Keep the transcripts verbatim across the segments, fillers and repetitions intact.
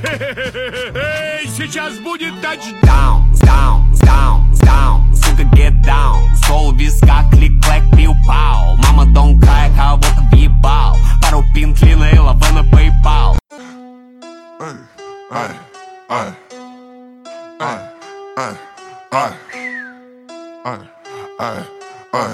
Эй, сейчас будет тачдаун, down, down, down, сука, get down. Сол виска, клик-клэк, пиу-пау. Мама, don't cry, кого-то въебал. Пару пин, клина и лава на PayPal. Ай, ай, ай, ай, ай, ай, ай, ай, ай.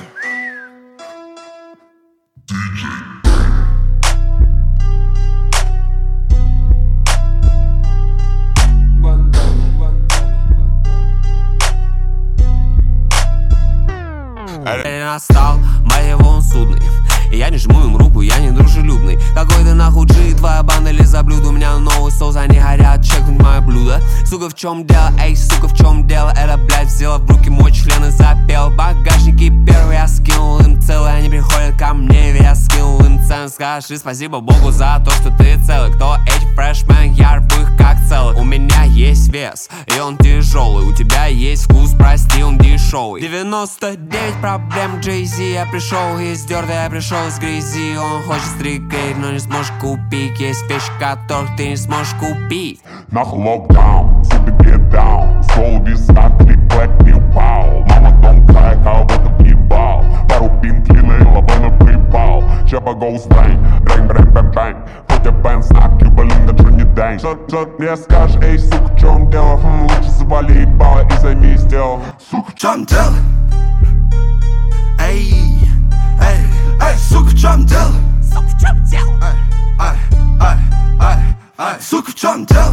Настал, моего он судный. И я не жму им руку, я не дружелюбный. Какой ты нахуй джи, твоя банда ли за блюдо? У меня новый соус, они горят, чекнуть мое блюдо. Сука, в чем дело, эй, сука, в чем дело? Это, блядь, взяла в руки мой член и запел. Багажники первый я скинул им целый. Они приходят ко мне, я скинул им цену. Скажи спасибо Богу за то, что ты целый. Кто эти фрешмен, я рву их как целых. У меня есть вес, и он тяжелый. У тебя есть вкус, прости, он дешевый. девяносто девять проблем, Джей-Зи. Я пришел из дерда, я пришел из грязи. Он хочет стрикать, но не сможешь купить. Есть вещи, которых ты не сможешь купить. Нахуй локдаун, сука, get down. Сол виска, клик-клэк, пиу-пау. Мама, don't cry, кого-то въебал. Пару пин, клина и лава на PayPal. Чепа гоус бэнг, брэнг, брэнг, бэнг, бэнг. Хотя бэн, знак, блин, да чё не дэнг. Что, что мне скажешь, эй, сука, в чём дело? Хм, лучше завали ебало и займись делом. Сука, в чём дело? Эй, эй, эй, сука, в чём дело? Сука, в чем дело? Ай, ай, ай, ай, сука, в чём дело?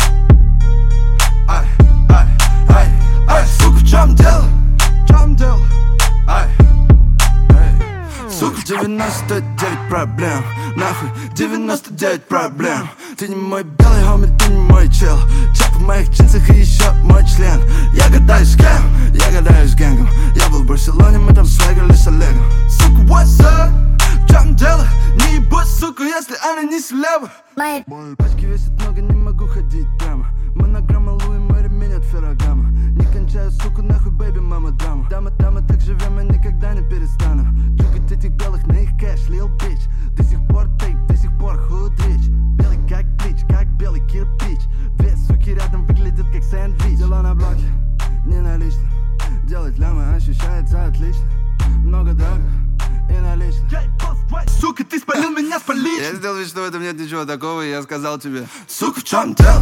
Ай, ай, ай, ай, сука, в чём дело? В чём дело? Ай, ай, сука, девяносто девять проблем. Нахуй, девяносто девять проблем. Ты не мой белый хоми, ты не мой чел. Чап в моих джинсах и еще мой член. Я гадаюсь с кем? Я гадаюсь с гэнгом. Я был в Барселоне, мы там свегали с Олегом. Сука, what's up? В чем дело? Не ебать, сука, если она не слева. Мои пачки весят много, не могу ходить прямо. Монограмма Луи, мой ремень от Феррагама. Не кончаю, сука, нахуй, бэйби, мама, драма. Дама, дама, так живем, я никогда не перестану. Чукать этих белых на их кэш, лил бич. До сих пор тейп, до сих пор худрич. Белый как блич, как белый кирпич. Две суки рядом выглядят как сэндвич. Дела на блоке, не налично. Делать лямы ощущается отлично. Много драгов и налично. Сука, ты спалил меня, спалить. Я сделал вид, что в этом нет ничего такого, и я сказал тебе: сука, в чем дело?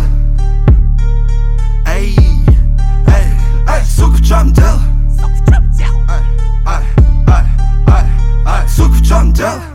Эй, эй, эй, сука, в чем дело? Сука, в чем дело? Ай, ай, ай, ай, ай, сука, в чем дело?